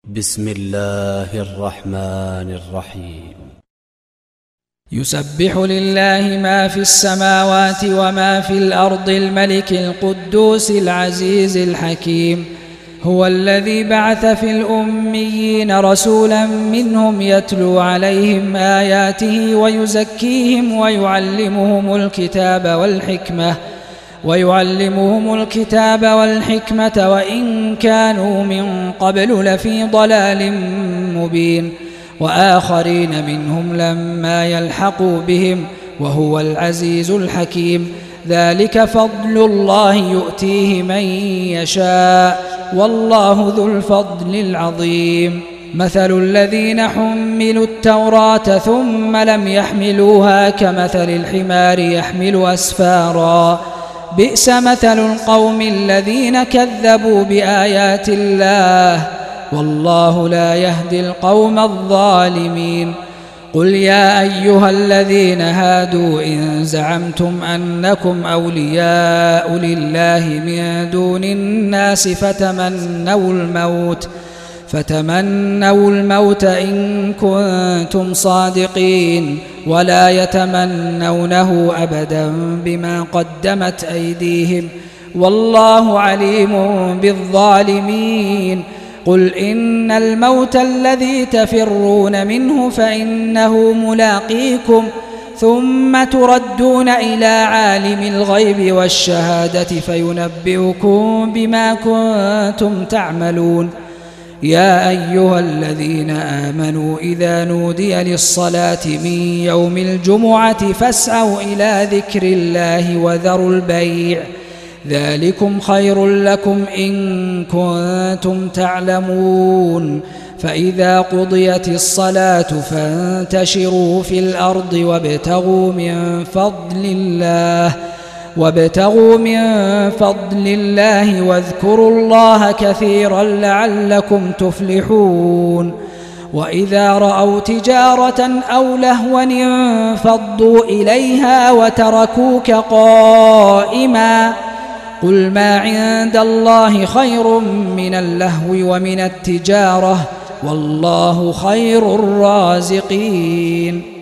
بسم الله الرحمن الرحيم. يسبح لله ما في السماوات وما في الأرض الملك القدوس العزيز الحكيم. هو الذي بعث في الأميين رسولا منهم يتلو عليهم آياته ويزكيهم ويعلمهم الكتاب والحكمة وإن كانوا من قبل لفي ضلال مبين، وآخرين منهم لما يلحقوا بهم، وهو العزيز الحكيم. ذلك فضل الله يؤتيه من يشاء، والله ذو الفضل العظيم. مثل الذين حملوا التوراة ثم لم يحملوها كمثل الحمار يحمل أسفارا، بئس مثل القوم الذين كذبوا بآيات الله، والله لا يهدي القوم الظالمين. قل يا أيها الذين هادوا إن زعمتم أنكم أولياء لله من دون الناس فتمنوا الموت إن كنتم صادقين، ولا يتمنونه أبدا بما قدمت أيديهم، والله عليم بالظالمين. قل إن الموت الذي تفرون منه فإنه ملاقيكم، ثم تردون إلى عالم الغيب والشهادة فينبئكم بما كنتم تعملون. يا أيها الذين آمنوا إذا نودي للصلاة من يوم الجمعة فاسعوا إلى ذكر الله وذروا البيع، ذلكم خير لكم إن كنتم تعلمون. فإذا قضيت الصلاة فانتشروا في الأرض وابتغوا من فضل الله واذكروا الله كثيرا لعلكم تفلحون. وإذا رأوا تجارة أو لهوا انفضوا إليها وتركوك قائما. قل ما عند الله خير من اللهو ومن التجارة، والله خير الرازقين.